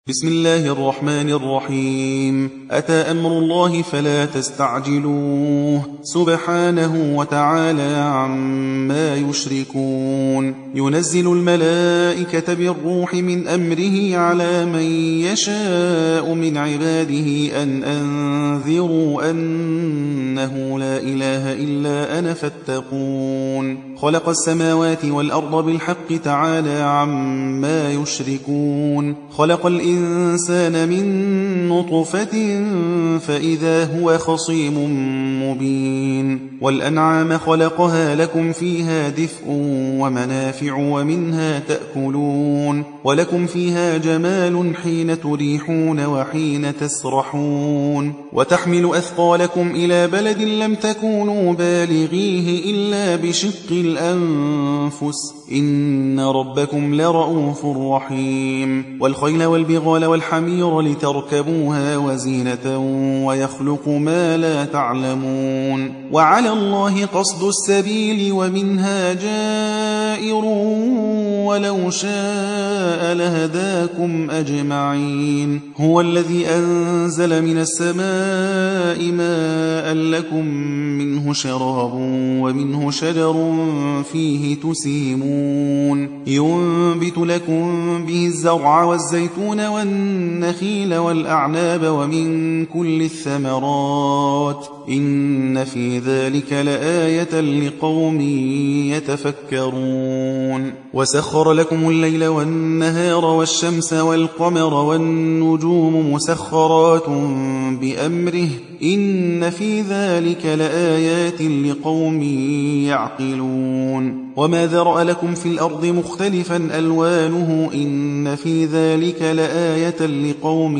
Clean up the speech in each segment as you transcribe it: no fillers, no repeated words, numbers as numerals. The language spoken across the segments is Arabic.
بسم الله الرحمن الرحيم. أتى أمر الله فلا تستعجلوه سبحانه وتعالى عما يشركون. ينزل الملائكة بالروح من أمره على من يشاء من عباده أن أنذروا أنه لا إله إلا أنا فاتقون. خلق السماوات والأرض بالحق تعالى عما يشركون. خلق الإنسان من نطفة فإذا هو خصيم مبين. والأنعام خلقها لكم فيها دفء ومنافع ومنها تأكلون. ولكم فيها جمال حين تريحون وحين تسرحون. وتحمل أثقالكم إلى بلد لم تكونوا بالغيه إلا بشق الأنفس إن ربكم لرؤوف رحيم. والخيل والبغال والحمير لتركبوها وزينة ويخلق ما لا تعلمون. وعلى الله قصد السبيل ومنها جائر ولو شاء لهداكم أجمعين. هو الذي أنزل من السماء ماء لكم منه شراب ومنه شجر فيه تسيمون. ينبت لكم به الزرع والزيتون والنخيل والأعناب ومن كل الثمرات إن في ذلك لآية لقوم يتفكرون. وسخر لكم الليل والنهار والشمس والقمر والنجوم مسخرات بأمره إن في ذلك لآيات لقوم يعقلون. وما ذرأ لكم في الأرض مختلفا ألوانه إن في ذلك لآية لقوم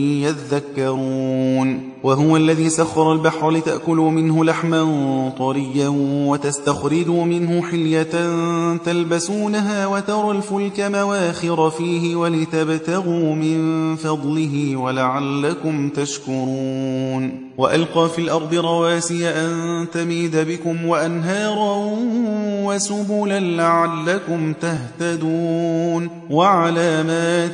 يذكرون. وهو الذي سخر البحر لتأكلوا منه لحما طريا وتستخرجوا منه حلية تلبسونها وترى الفلك مواخر فيه ولتبتغوا من فضله ولعلكم تشكرون. وألقى في الأرض رواسي أن تميد بكم وأنهارا وسبلا لعلكم تهتدون. وعلامات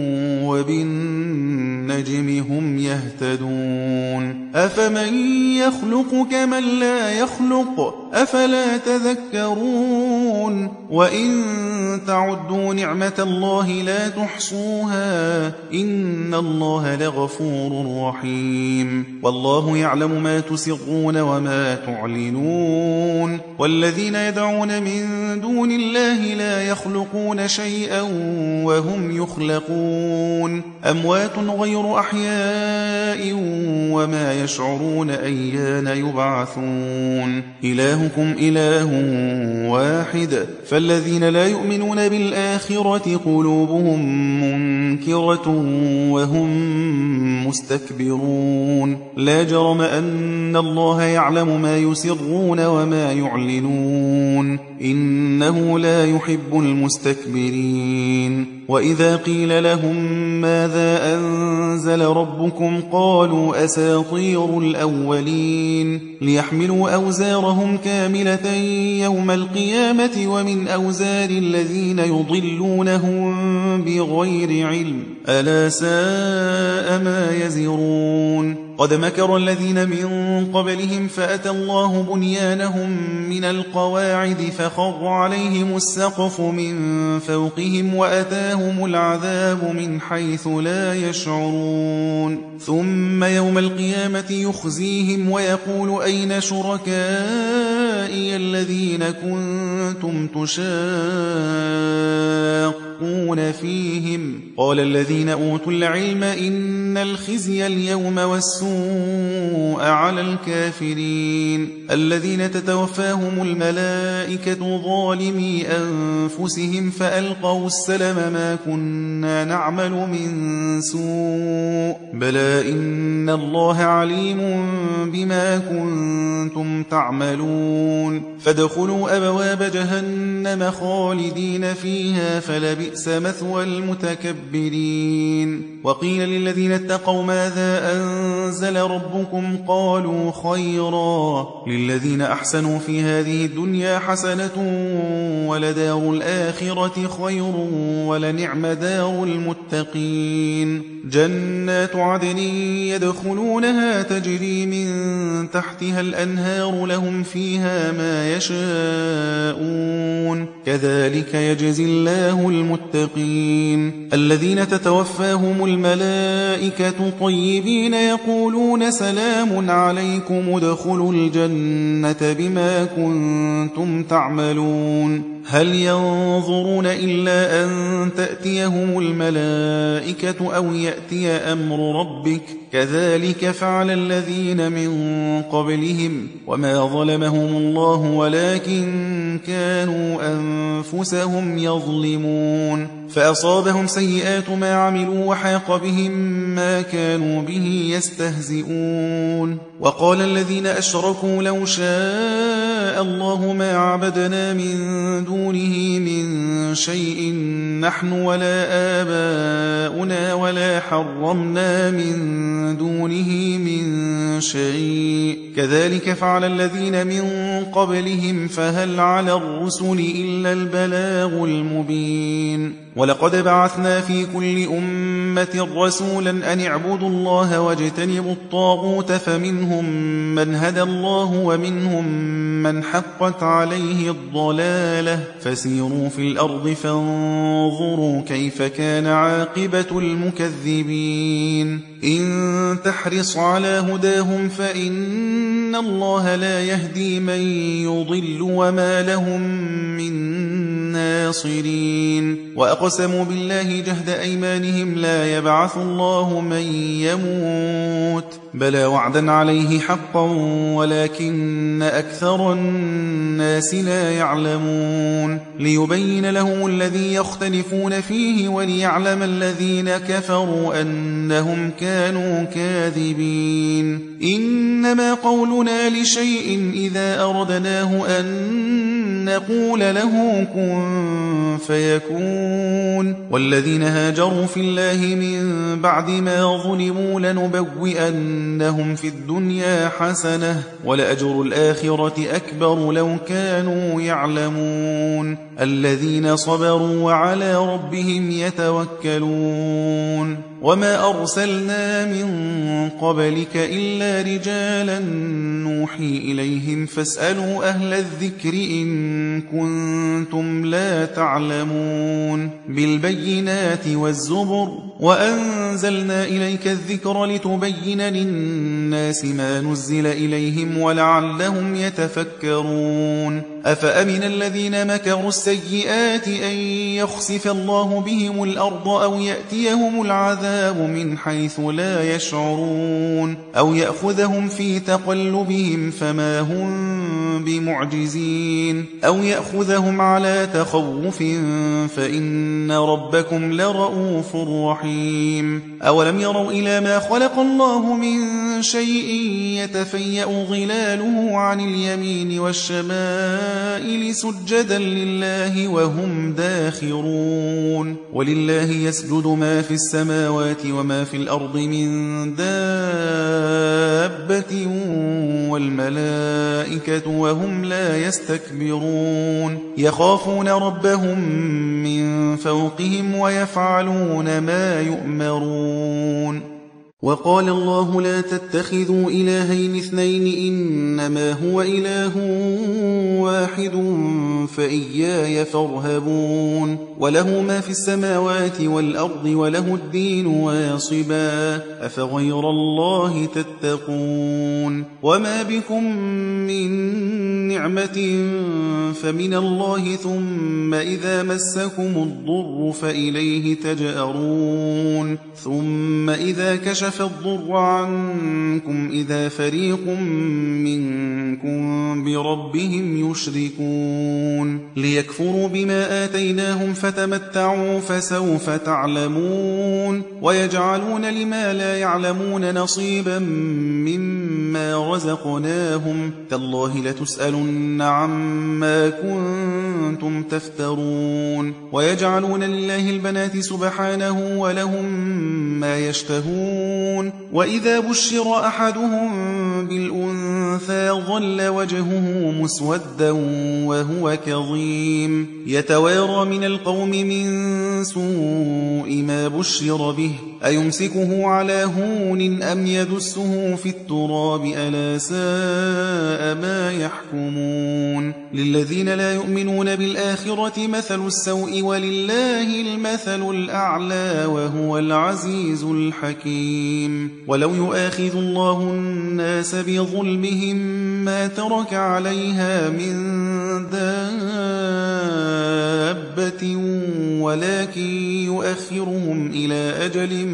وبالنجم هم يهتدون. أفمن يخلق كمن لا يخلق أفلا تذكرون. وإن تعدوا نعمة الله لا تحصوها إن الله لغفور رحيم. والله يعلم ما تسرون وما تعلنون. والذين يدعون من دون الله لا يخلقون شيئا وهم يخلقون. أموات غير أحياء وما يشعرون أيان يبعثون. إلهكم إله واحد فالذين لا يؤمنون بالآخرة قلوبهم منكرة وهم مستكبرون. لا جرم أن الله يعلم ما يسرون وما يعلنون إنه لا يحب المستكبرين. وإذا قيل لهم ماذا أنزل ربكم قالوا أساطير الأولين ليحملوا أوزارهم كاملة يوم القيامة ومن أوزار الذين يضلونهم بغير علم ألا ساء ما يزرون. قد مكر الذين من قبلهم فأتى الله بنيانهم من القواعد فخر عليهم السقف من فوقهم وأتاهم العذاب من حيث لا يشعرون. ثم يوم القيامة يخزيهم ويقول أين شركائي الذين كنتم تشاقون فيهم قال الذين أوتوا العلم إن الخزي اليوم والسوء على الكافرين الذين تتوفاهم الملائكة ظالمي أنفسهم فألقوا السلم ما كنا نعمل من سوء بلى إن الله عليم بما كنتم تعملون. فادخلوا أبواب جهنم خالدين فيها فلبئس فلبئس مثوى المتكبرين. وقيل للذين اتقوا ماذا أنزل ربكم قالوا خيرا للذين أحسنوا في هذه الدنيا حسنة ولدار الآخرة خير ولنعم دار المتقين. جنات عدن يدخلونها تجري من تحتها الأنهار لهم فيها ما يشاءون كذلك يجزي الله المتقين. الذين تتوفاهم الملائكة طيبين يقولون سلام عليكم ادخلوا الجنة بما كنتم تعملون. هل ينظرون إلا أن تأتيهم الملائكة أو يأتي أمر ربك كذلك فعل الذين من قبلهم وما ظلمهم الله ولكن كانوا أنفسهم يظلمون. فأصابهم سيئات ما عملوا وحاق بهم ما كانوا به يستهزئون. وقال الذين أشركوا لو شاء الله ما عبدنا من دونه من شيء نحن ولا آباؤنا ولا حرمنا من دونه من شيء كذلك فعل الذين من قبلهم فهل على الرسل إلا البلاغ المبين. ولقد بعثنا في كل أمة رسولا أن اعبدوا الله واجتنبوا الطاغوت فمنهم من هدى الله ومنهم من حقت عليه الضلالة فسيروا في الأرض فانظروا كيف كان عاقبة المكذبين. إن تحرص على هداهم فإن الله لا يهدي من يضل وما لهم من ناصرين. وأقسموا بالله جهد أيمانهم لا يبعث الله من يموت بلى وعدا عليه حقا ولكن أكثر الناس لا يعلمون. ليبين لهم الذي يختلفون فيه وليعلم الذين كفروا أنهم كانوا كاذبين. إنما قولنا لشيء إذا أردناه أن نقول له كن فيكون. والذين هاجروا في الله من بعد ما ظلموا لنبوئنهم في الدنيا حسنة ولأجر الآخرة أكبر لو كانوا يعلمون. الذين صبروا وعلى ربهم يتوكلون. وما أرسلنا من قبلك إلا رجالا نوحي إليهم فاسألوا أهل الذكر إن كنتم لا تعلمون. بالبينات والزبر وأنزلنا إليك الذكر لتبين للناس ما نزل إليهم ولعلهم يتفكرون. أفأمن الذين مكروا السيئات أن يخسف الله بهم الأرض أو يأتيهم العذاب من حيث لا يشعرون أو يأخذهم في تقلبهم فما هم بمعجزين أو يأخذهم على تخوف فإن ربكم لرؤوف رحيم. أولم يروا إلى ما خلق الله من شيء يتفيأ ظلاله عن اليمين والشمائل سجدا لله وهم داخرون. ولله يسجد ما في السماوات وما في الأرض من دابة والملائكة وهم لا يستكبرون. يخافون ربهم من فوقهم ويفعلون ما يؤمرون. وقال الله لا تتخذوا إلهين اثنين إنما هو إله واحد فإياي فارهبون. وله ما في السماوات والأرض وله الدين واصبا أفغير الله تتقون. وما بكم من نعمة فمن الله ثم إذا مسكم الضر فإليه تجأرون ثم إذا كشف الضر عنكم إذا فريق منكم بربهم يشركون. ليكفروا بما آتيناهم فتمتعوا فسوف تعلمون. ويجعلون لما لا يعلمون نصيبا مما مما رزقناهم تالله لتسألن عما كنتم تفترون ويجعلون لله البنات سبحانه ولهم ما يشتهون وإذا بشر أحدهم بالأنثى ظل وجهه مسودا وهو كظيم يتوارى من القوم من سوء ما بشر به أيمسكه على هون أم يدسه في التراب ألا ساء ما يحكمون للذين لا يؤمنون بالآخرة مثل السوء ولله المثل الأعلى وهو العزيز الحكيم ولو يؤاخذ الله الناس بظلمهم ما ترك عليها من دابة ولكن يؤخرهم إلى أجل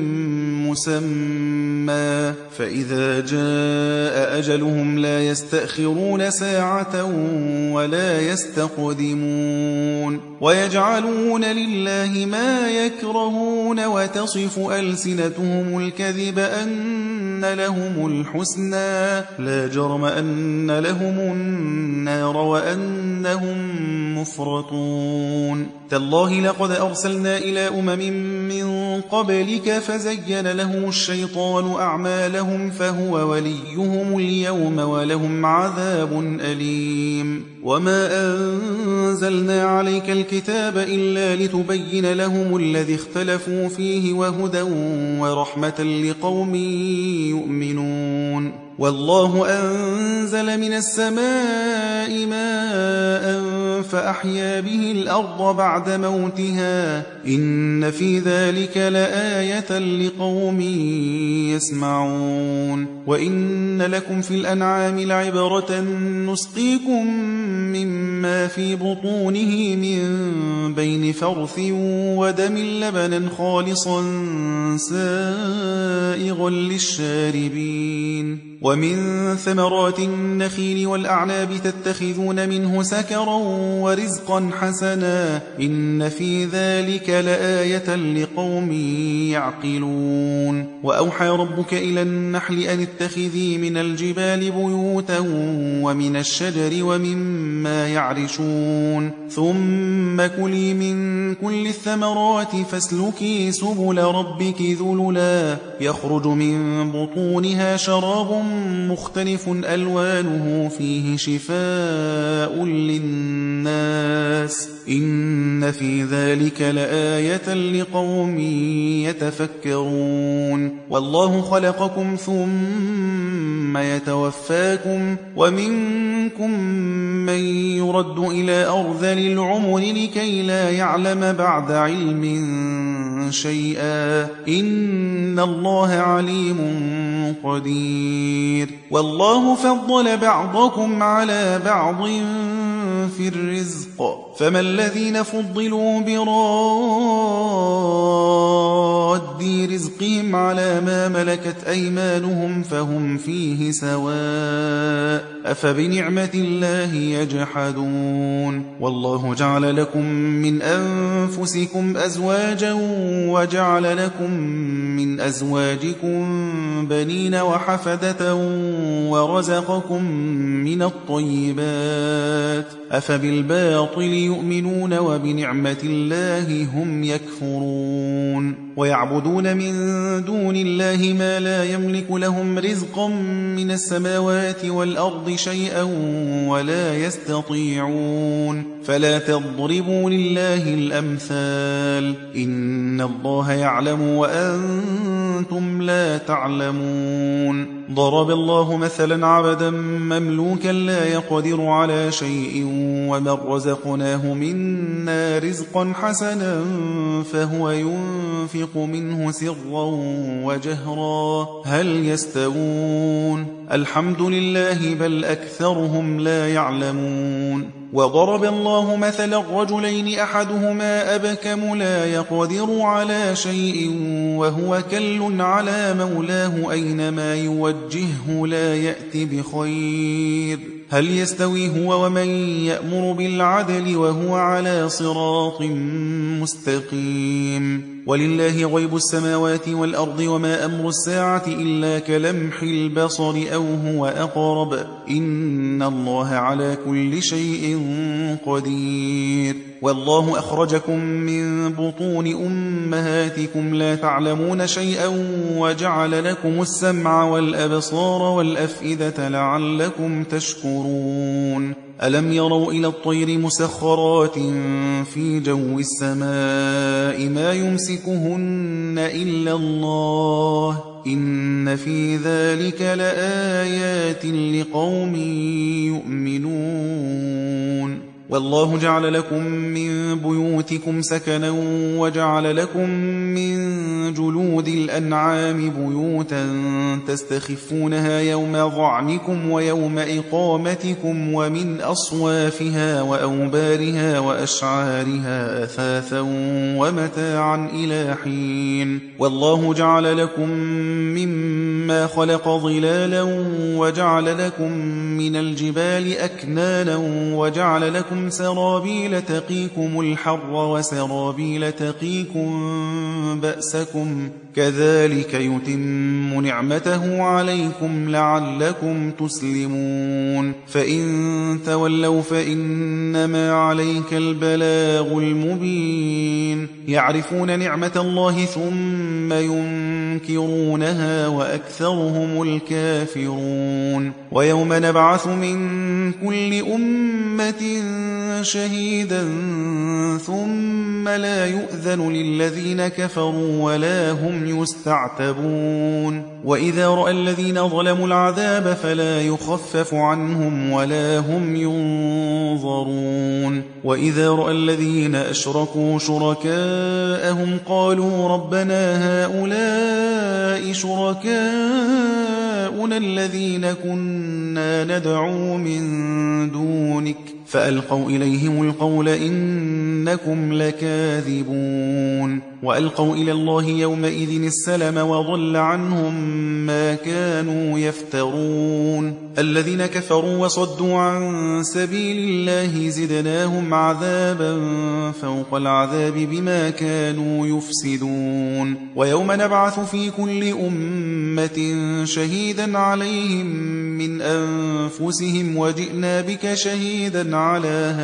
مسمى فإذا جاء أجلهم لا يستأخرون ساعة ولا يستقدمون ويجعلون لله ما يكرهون وتصف ألسنتهم الكذب أن لهم الحسنى لا جرم أن لهم النار وأنهم مفرطون تالله لقد أرسلنا إلى أمم من قبلك فزين لهم الشيطان أعمالهم فهو وليهم اليوم ولهم عذاب أليم وما أنزلنا عليك الكتاب إلا لتبين لهم الذي اختلفوا فيه وهدى ورحمة لقوم يؤمنون والله أنزل من السماء ماء فأحيا به الأرض بعد موتها إن في ذلك لآية لقوم يسمعون وإن لكم في الأنعام لعبرة نسقيكم مما في بطونه من بين فرث ودم لبنا خالصا سائغا للشاربين ومن ثمرات النخيل والأعناب تتخذون منه سكرا ورزقا حسنا إن في ذلك لآية لقوم يعقلون وأوحى ربك إلى النحل أن اتخذي من الجبال بيوتا ومن الشجر ومما يعرشون ثم كلي من كل الثمرات فاسلكي سبل ربك ذللا يخرج من بطونها شراب مختلف ألوانه فيه شفاء للناس إن في ذلك لآية لقوم يتفكرون والله خلقكم ثم يتوفاكم ومنكم من يرد إلى أرذل العمر لكي لا يعلم بعد علم شيئا إن الله عليم قدير والله فضل بعضكم على بعض في الرزق فما الذين فضلوا براد رزقهم على ما ملكت أيمانهم فهم فيه سواء أفبنعمة الله يجحدون والله جعل لكم من أنفسكم أزواجا وجعل لكم من أزواجكم بنين وحفدة ورزقكم من الطيبات أفبالباطل يؤمنون وبنعمة الله هم يكفرون ويعبدون من دون الله ما لا يملك لهم رزقا من السماوات والأرض شيئا ولا يستطيعون فلا تضربوا لله الأمثال إن الله يعلم وأنتم لا تعلمون ضرب الله مثلا عبدا مملوكا لا يقدر على شيء ومن رزقناه منا رزقا حسنا فهو ينفق منه سرا وجهرا هل يستوون الحمد لله بل أكثرهم لا يعلمون وضرب الله مثلا رجلين أحدهما أبكم لا يقدر على شيء وهو كل على مولاه أينما يوجهه لا يأتي بخير هل يستوي هو ومن يأمر بالعدل وهو على صراط مستقيم ولله غيب السماوات والأرض وما أمر الساعة إلا كلمح البصر أو هو أقرب إن الله على كل شيء قدير والله أخرجكم من بطون أمهاتكم لا تعلمون شيئا وجعل لكم السمع والأبصار والأفئدة لعلكم تشكرون ألم يروا إلى الطير مسخرات في جو السماء ما يمسكهن إلا الله إن في ذلك لآيات لقوم يؤمنون والله جعل لكم من بيوتكم سكنا وجعل لكم من جلود الأنعام بيوتا تستخفونها يوم ظعنكم ويوم إقامتكم ومن أصوافها وأوبارها وأشعارها أثاثا ومتاعا إلى حين والله جعل لكم مما خلق ظلالا وجعل لكم من الجبال أكنانا وجعل لكم سرابيل تقيكم الحر وسرابيل تقيكم بأسكم كذلك يتم نعمته عليكم لعلكم تسلمون فإن تولوا فإنما عليك البلاغ المبين يعرفون نعمة الله ثم ينكرونها وأكثرهم الكافرون ويوم نبعث من كل أمة شهيدا ثم لا يؤذن للذين كفروا ولا هم يستعتبون وإذا رأى الذين ظلموا العذاب فلا يخفف عنهم ولا هم ينظرون وإذا رأى الذين أشركوا شركاءهم قالوا ربنا هؤلاء شركاؤنا الذين كنا ندعو من دونك فألقوا إليهم القول إنكم لكاذبون وألقوا إلى الله يومئذ السلم وضل عنهم ما كانوا يفترون الذين كفروا وصدوا عن سبيل الله زدناهم عذابا فوق العذاب بما كانوا يفسدون ويوم نبعث في كل أمة شهيدا عليهم من أنفسهم وجئنا بك شهيدا على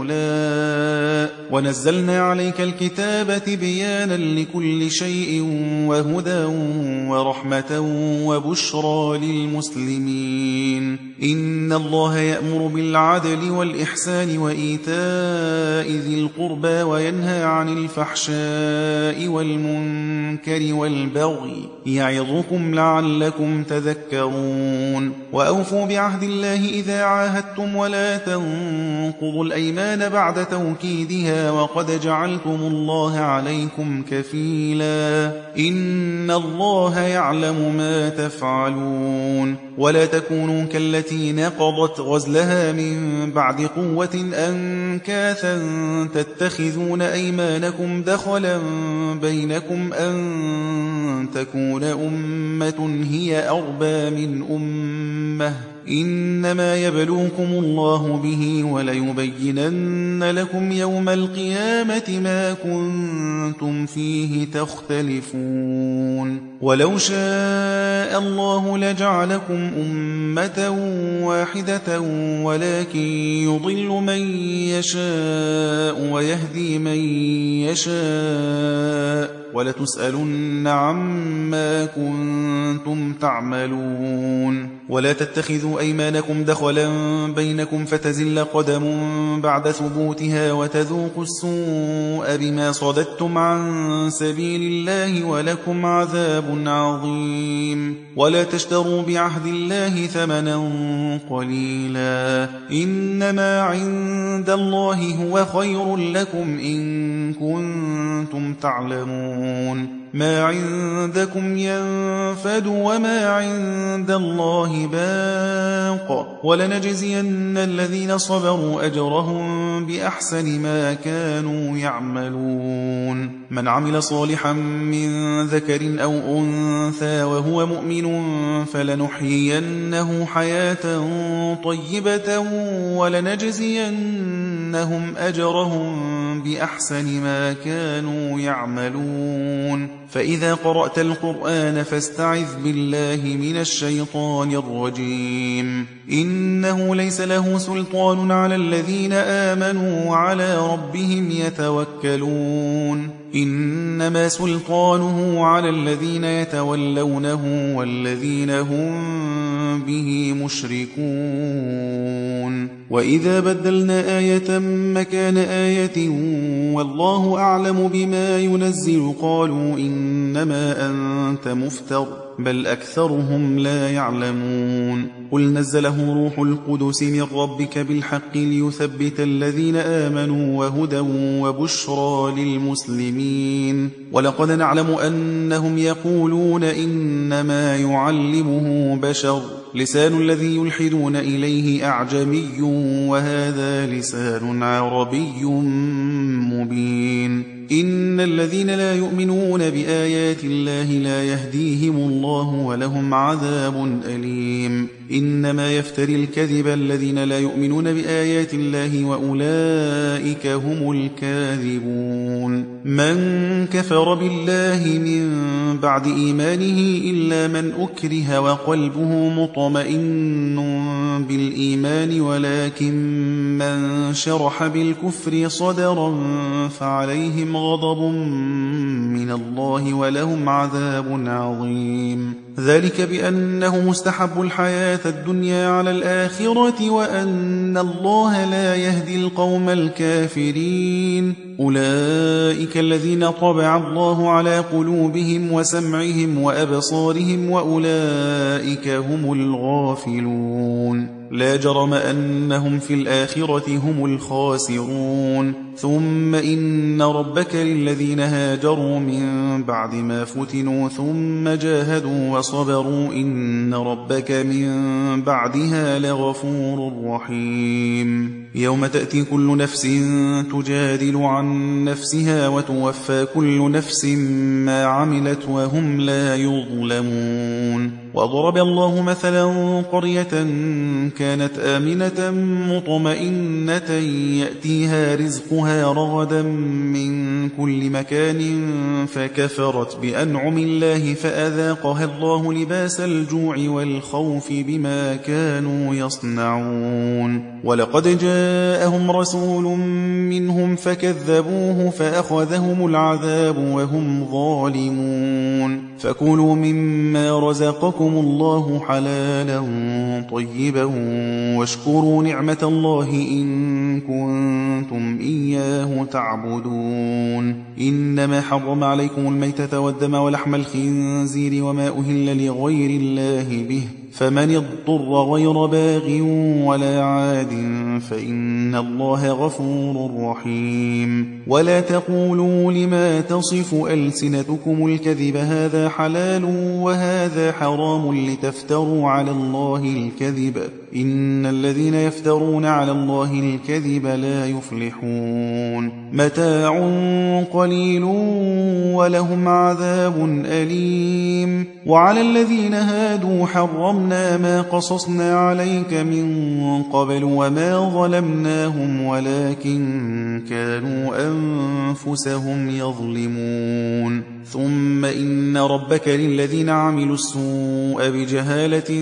هؤلاء ونزلنا عليك الكتاب بيانا لكل شيء وهدى ورحمة وبشرى للمسلمين إن الله يأمر بالعدل والإحسان وإيتاء ذي القربى وينهى عن الفحشاء والمنكر والبغي يعظكم لعلكم تذكرون وأوفوا بعهد الله إذا عاهدتم ولا تنقضوا الأيمان بعد توكيدها وقد جعلتم الله عليكم كفيلا إن الله يعلم ما تفعلون ولا تكونوا كالتي نقضت غزلها من بعد قوة أنكاثا تتخذون أيمانكم دخلا بينكم أن تكون أمة هي أربى من أمة إنما يبلوكم الله به وليبينن لكم يوم القيامة ما كنتم فيه تختلفون ولو شاء الله لجعلكم أمة واحدة ولكن يضل من يشاء ويهدي من يشاء ولتسألن عما كنتم تعملون ولا تتخذوا أيمانكم دخلا بينكم فتزل قدم بعد ثبوتها وتذوقوا السوء بما صددتم عن سبيل الله ولكم عذاب عظيم ولا تشتروا بعهد الله ثمنا قليلا إنما عند الله هو خير لكم إن كنتم تعلمون ما عندكم ينفد وما عند الله باق ولنجزين الذين صبروا أجرهم بأحسن ما كانوا يعملون من عمل صالحا من ذكر أو أنثى وهو مؤمن فلنحيينه حياة طيبة ولنجزينهم أجرهم بأحسن ما كانوا يعملون. فإذا قرأت القرآن فاستعذ بالله من الشيطان الرجيم. إنه ليس له سلطان على الذين آمنوا وعلى ربهم يتوكلون. إنما سلطانه على الذين يتولونه والذين هم به مشركون. وإذا بدلنا آية مكان آية والله أعلم بما ينزل قالوا إنما أنت مفتر بل أكثرهم لا يعلمون. قل نزله روح القدس من ربك بالحق ليثبت الذين آمنوا وهدى وبشرى للمسلمين. ولقد نعلم أنهم يقولون إنما يعلمه بشر لسان الذي يلحدون إليه أعجمي وهذا لسان عربي مبين. إن الذين لا يؤمنون بآيات الله لا يهديهم الله ولهم عذاب أليم. إنما يفتري الكذب الذين لا يؤمنون بآيات الله وأولئك هم الكاذبون. من كفر بالله من بعد إيمانه إلا من أكره وقلبه مطمئن بالإيمان ولكن من شرح بالكفر صدرا فعليهم غضب من الله ولهم عذاب عظيم. ذلك بأنه مستحب الحياة الدنيا على الآخرة وأن الله لا يهدي القوم الكافرين. أولئك الذين طبع الله على قلوبهم وسمعهم وأبصارهم وأولئك هم الغافلون. لا جرم أنهم في الآخرة هم الخاسرون. ثم إن ربك للذين هاجروا من بعد ما فتنوا ثم جاهدوا وصبروا إن ربك من بعدها لغفور رحيم. يوم تأتي كل نفس تجادل عن نفسها وتوفى كل نفس ما عملت وهم لا يظلمون. وضرب الله مثلا قرية كانت آمنة مطمئنة يأتيها رزقها رغدا من كل مكان فكفرت بأنعم الله فأذاقها الله لباس الجوع والخوف بما كانوا يصنعون. ولقد جاءهم رسول منهم فكذبوه فأخذهم العذاب وهم ظالمون. فكلوا مما رزقكم الله حلالا طيبا واشكروا نعمة الله إن كنتم إياه تعبدون. إنما حرم عليكم الميتة والدم ولحم الخنزير وما أهل لغير الله به فمن اضطر غير باغ ولا عاد فإن الله غفور رحيم. ولا تقولوا لما تصف ألسنتكم الكذب هذا حلال وهذا حرام لتفتروا على الله الكذب إن الذين يفترون على الله الكذب لا يفلحون. متاع قليل ولهم عذاب أليم. وعلى الذين هادوا حرمنا ما قصصنا عليك من قبل وما ظلمناهم ولكن كانوا أنفسهم يظلمون. ثم إن ربك للذين عملوا السوء بجهالة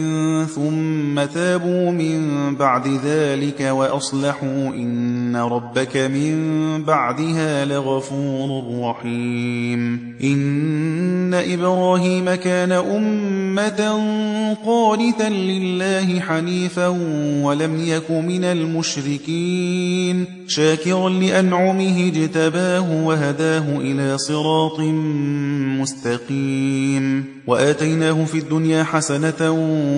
ثم تابوا من بعد ذلك وأصلحوا إن ربك من بعدها لغفور رحيم. إن إبراهيم كان أمة قانتا لله حنيفا ولم يك من المشركين شاكرا لأنعمه اجتباه وهداه إلى صراط مستقيم. وآتيناه في الدنيا حسنة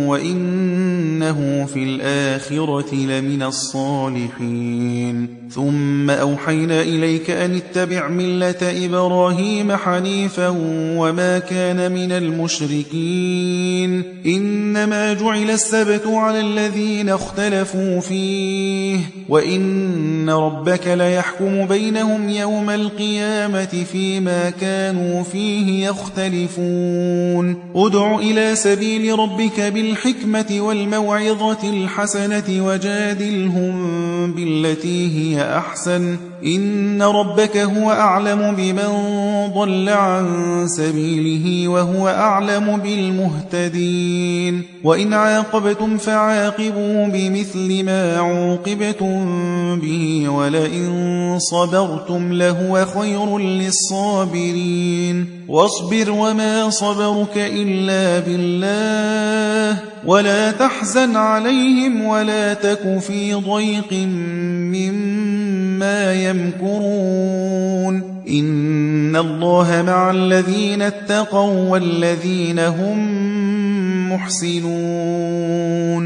وإنه في الآخرة لمن الصالحين. ثم أوحينا إليك أن اتبع ملة إبراهيم حنيفا وما كان من المشركين. إنما جعل السبت على الذين اختلفوا فيه وإن ربك ليحكم بينهم يوم القيامة فيما كانوا فيه يختلفون. ادع إلى سبيل ربك بالحكمة والموعظة الحسنة وجادلهم بالتي هي أحسن إن ربك هو أعلم بمن ضل عن سبيله وهو أعلم بالمهتدين وإن عاقبتم فعاقبوا بمثل ما عوقبتم به ولئن صبرتم لهو خير للصابرين واصبر وما صبرك إلا بالله ولا تحزن عليهم ولا تك في ضيق مما يمكرون إن الله مع الذين اتقوا والذين هم محسنون